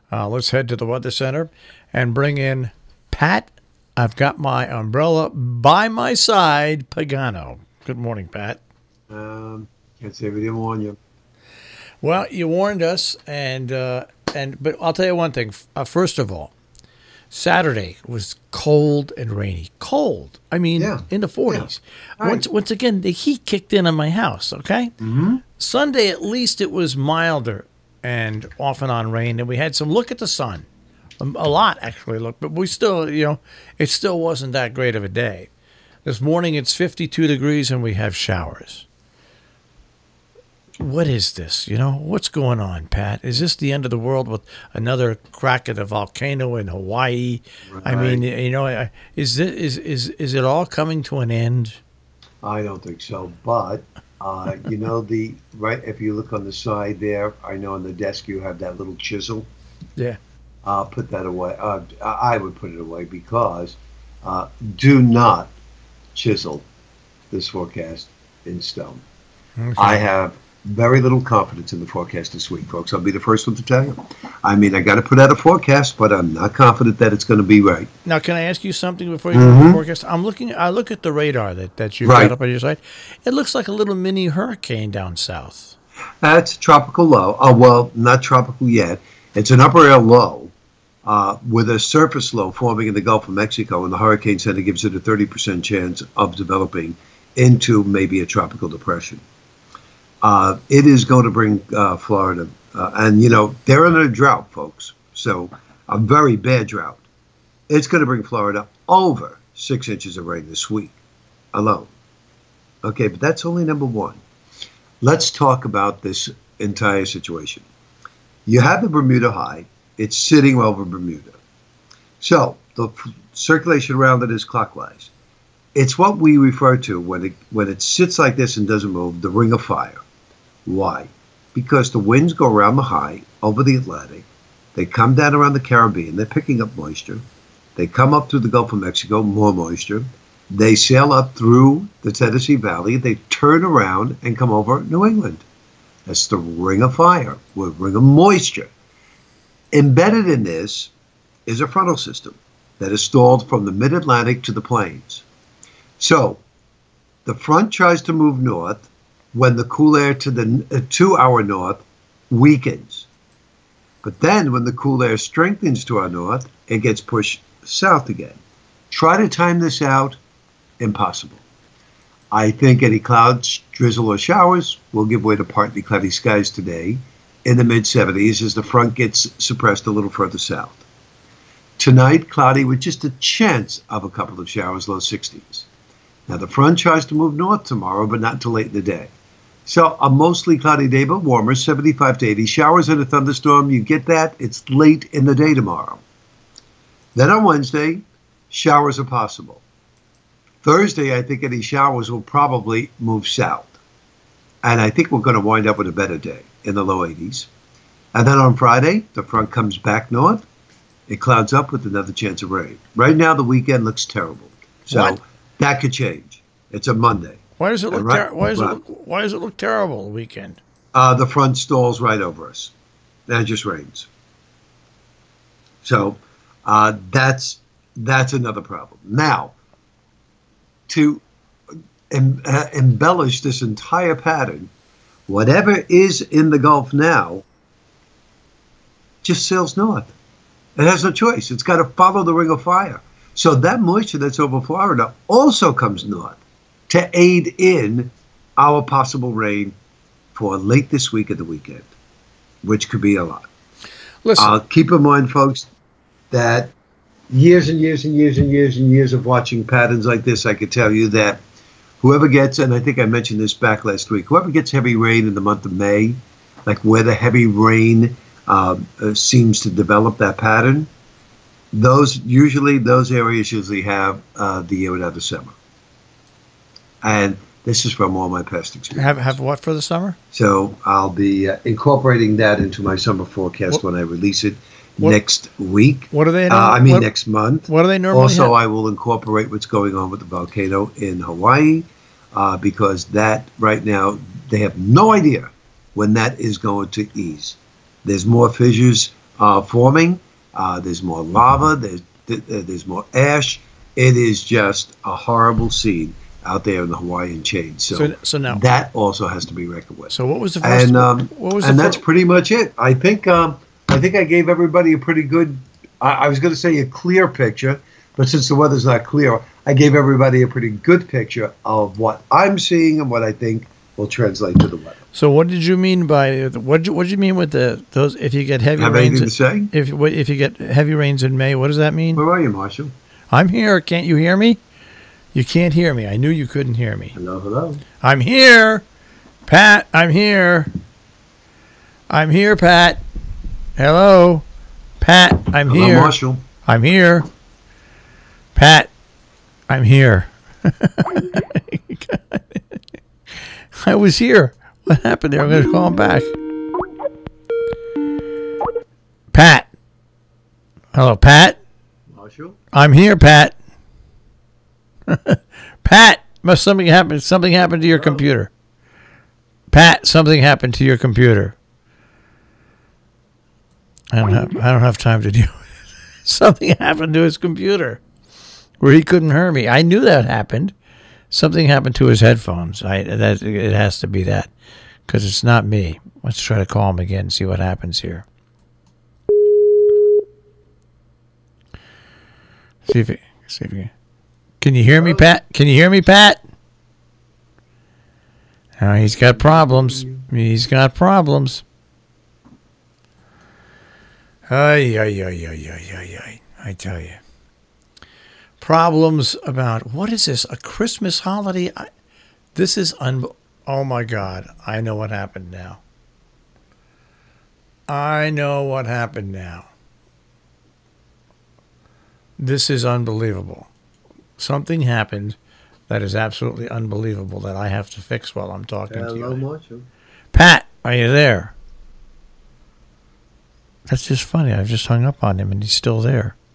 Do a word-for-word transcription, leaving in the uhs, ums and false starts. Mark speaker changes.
Speaker 1: Uh, let's head to the Weather Center and bring in Pat. I've got my umbrella by my side, Pagano. Good morning, Pat.
Speaker 2: Um, can't say we didn't warn you.
Speaker 1: Well, you warned us, and uh, and but I'll tell you one thing. Uh, first of all, Saturday was cold and rainy. Cold. I mean,
Speaker 2: Yeah.
Speaker 1: in the forties.
Speaker 2: Yeah. Right.
Speaker 1: Once once again, the heat kicked in on my house. Okay.
Speaker 2: Mm-hmm.
Speaker 1: Sunday, at least it was milder and off and on rain, and we had some look at the sun. Um, A lot, actually, look, but we still, you know, it still wasn't that great of a day. This morning it's fifty-two degrees and we have showers. What is this? You know, what's going on, Pat? Is this the end of the world with another crack at a volcano in Hawaii? I mean,
Speaker 2: Right.
Speaker 1: you know, I- is this, is is is it all coming to an end?
Speaker 2: I don't think so, but uh, you know the right. If you look on the side there, I know on the desk you have that little chisel.
Speaker 1: Yeah.
Speaker 2: Uh, put that away. Uh, I I would put it away because uh, do not chisel this forecast in stone.
Speaker 1: Okay.
Speaker 2: I have very little confidence in the forecast this week, folks. I'll be the first one to tell you. I mean, I got to put out a forecast, but I'm not confident that it's going to be right.
Speaker 1: Now, can I ask you something before you go to the forecast? I'm looking. I look at the radar that that you've
Speaker 2: Right.
Speaker 1: got up on your side. It looks like a little mini hurricane down south.
Speaker 2: That's tropical low. Oh, well, not tropical yet. It's an upper air low uh, with a surface low forming in the Gulf of Mexico, and the Hurricane Center gives it a thirty percent chance of developing into maybe a tropical depression. Uh, it is going to bring uh, Florida, uh, and you know, they're in a drought, folks. So a very bad drought. It's going to bring Florida over six inches of rain this week alone. Okay, but that's only number one. Let's talk about this entire situation. You have the Bermuda High. It's sitting over Bermuda. So the f- circulation around it is clockwise. It's what we refer to when it when it sits like this and doesn't move, the ring of fire. Why? Because the winds go around the high over the Atlantic. They come down around the Caribbean. They're picking up moisture. They come up through the Gulf of Mexico, more moisture. They sail up through the Tennessee Valley. They turn around and come over New England. That's the ring of fire, or ring of moisture. Embedded in this is a frontal system that is stalled from the mid-Atlantic to the plains. So the front tries to move north when the cool air to the uh, to our north weakens. But then when the cool air strengthens to our north, it gets pushed south again. Try to time this out. Impossible. I think any clouds, drizzle, or showers will give way to partly cloudy skies today in the mid seventies as the front gets suppressed a little further south. Tonight, cloudy with just a chance of a couple of showers, low sixties. Now, the front tries to move north tomorrow, but not until late in the day. So, a mostly cloudy day, but warmer, seventy-five to eighty. Showers and a thunderstorm, you get that? It's late in the day tomorrow. Then on Wednesday, showers are possible. Thursday, I think any showers will probably move south. And I think we're going to wind up with a better day in the low eighties. And then on Friday, the front comes back north. It clouds up with another chance of rain. Right now, the weekend looks terrible. So
Speaker 1: What?
Speaker 2: that could change. It's a Monday.
Speaker 1: Why does it look?
Speaker 2: And right-
Speaker 1: ter- why does it
Speaker 2: right.
Speaker 1: look? Why does it look terrible the weekend?
Speaker 2: Uh, the front stalls right over us. And it just rains. So uh, that's that's another problem. Now, to em- uh, embellish this entire pattern, whatever is in the Gulf now just sails north. It has no choice. It's got to follow the ring of fire. So that moisture that's over Florida also comes north to aid in our possible rain for late this week and the weekend, which could be a lot.
Speaker 1: Listen,
Speaker 2: Uh, keep in mind, folks, that years and years and years and years and years of watching patterns like this, I could tell you that whoever gets, and I think I mentioned this back last week, whoever gets heavy rain in the month of May, like where the heavy rain uh, uh, seems to develop that pattern, those usually those areas usually have uh, the year without the summer. And this is from all my past experience.
Speaker 1: have have what for the summer?
Speaker 2: So I'll be uh, incorporating that into my summer forecast
Speaker 1: What-
Speaker 2: when I release it
Speaker 1: what-
Speaker 2: next week.
Speaker 1: What do they?
Speaker 2: Uh, I mean
Speaker 1: what,
Speaker 2: next month.
Speaker 1: What do they normally?
Speaker 2: Also,
Speaker 1: have?
Speaker 2: I will incorporate what's going on with the volcano in Hawaii uh, because that right now they have no idea when that is going to ease. There's more fissures uh, forming. Uh, there's more lava. There's there's more ash. It is just a horrible scene out there in the Hawaiian chain. So,
Speaker 1: So, so now,
Speaker 2: that also has to be reckoned with.
Speaker 1: so what was the first?
Speaker 2: And um,
Speaker 1: what was
Speaker 2: and
Speaker 1: the
Speaker 2: that's
Speaker 1: fir-
Speaker 2: pretty much it. I think um, I think I gave everybody a pretty good. I, I was going to say a clear picture, but since the weather's not clear, I gave everybody a pretty good picture of what I'm seeing and what I think will translate to the weather.
Speaker 1: So what did you mean by what? What did you mean with the those? If you get heavy
Speaker 2: Have
Speaker 1: rains,
Speaker 2: anything to say?
Speaker 1: if what- if you get heavy rains in May, what does that mean?
Speaker 2: Where are you, Marshall?
Speaker 1: I'm here. Can't you hear me? You can't hear me. I knew you couldn't hear me.
Speaker 2: Hello, hello.
Speaker 1: I'm here, Pat. I'm here. I'm here, Pat. Hello, Pat. I'm
Speaker 2: Hello,
Speaker 1: here.
Speaker 2: Marshall.
Speaker 1: I'm here, Pat. I'm here. I was here. What happened there? I'm going to call him back. Pat. Hello, Pat.
Speaker 2: Marshall.
Speaker 1: I'm here, Pat. Pat, must something happen? Something happened to your computer. Pat, something happened to your computer. I don't have. I don't have time to deal with it. Something happened to his computer, where he couldn't hear me. I knew that happened. Something happened to his headphones. I that it has to be that, because it's not me. Let's try to call him again and see what happens here. See if it, see if it, can you hear me, Pat? Can you hear me, Pat? Uh, he's got problems. He's got problems. Ay, ay, ay, ay, ay, ay, ay. I tell you. Problems about, what is this, a Christmas holiday? I, this is, un- oh my God, I know what happened now. I know what happened now. This is unbelievable. Something happened that is absolutely unbelievable that I have to fix while I'm talking to
Speaker 2: Hello,
Speaker 1: you.
Speaker 2: Marshall.
Speaker 1: Pat, are you there? That's just funny. I've just hung up on him and he's still there.